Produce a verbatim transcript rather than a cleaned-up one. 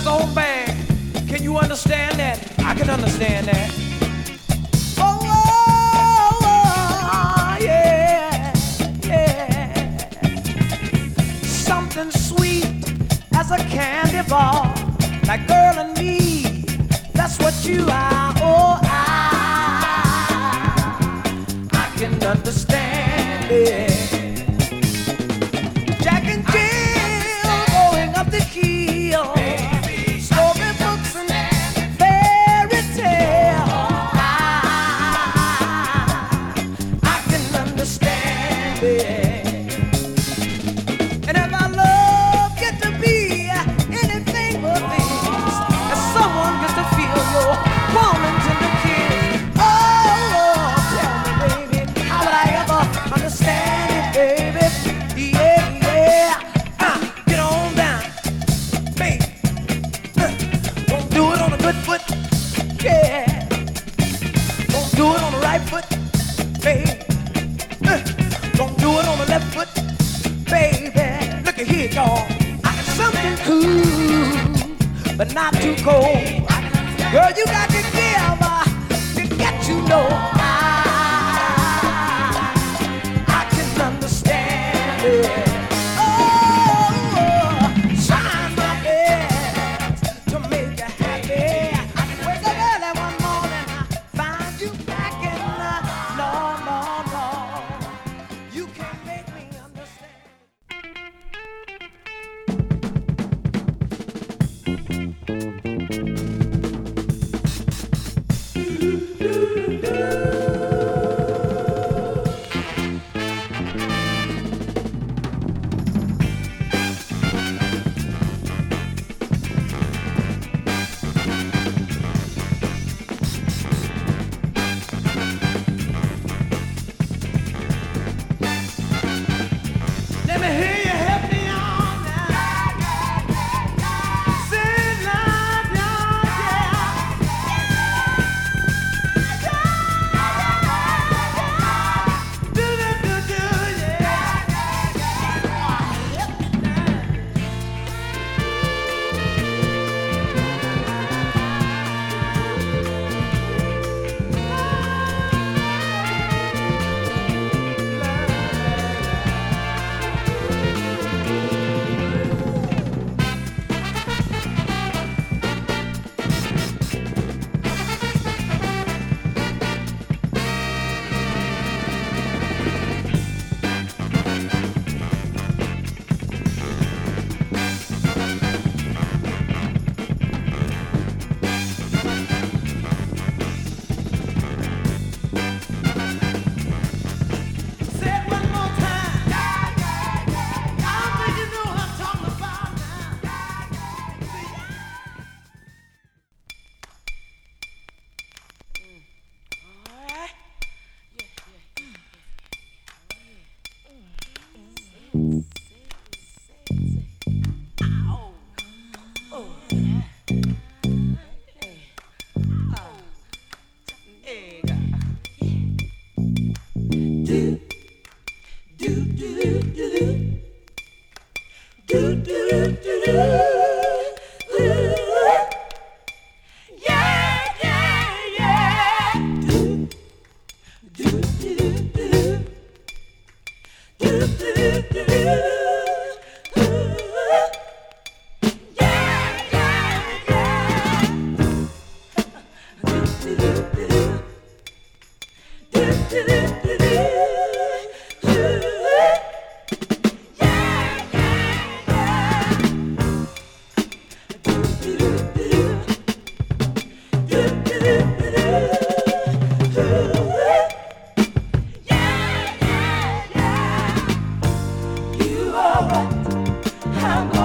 so bad. Can you understand that? I can understand that. Oh, oh, oh, yeah, yeah. Something sweet as a candy bar, like girl and me. That's what you are. Oh, I, I can understand it. Jack and Jill going up the hill, storybooks and fairy tale. I, I can understand it. And if our love get to be anything but this, as someone gets to feel your warm and tender kiss. Oh, tell me, baby, how would I ever understand it, baby? Yeah, yeah. Uh, get on down, baby. Uh, don't do it on a good foot. Yeah. Don't do it on the right foot, baby. Uh, don't do it on the left foot, baby. Look at here, y'all. I got something cool, but not too cold. Girl, you got to give uh, to get you know. I, I can understand it. Oh, trying my best to make you happy. I can wake up early one morning, I find you back in the no, no, no. You can't make me understand. Let me hear you help me on now. Say love, love, yeah. Do, do, do, do, yeah. Say it one more time. I think you know what I'm talking about now. All right. You are what I'm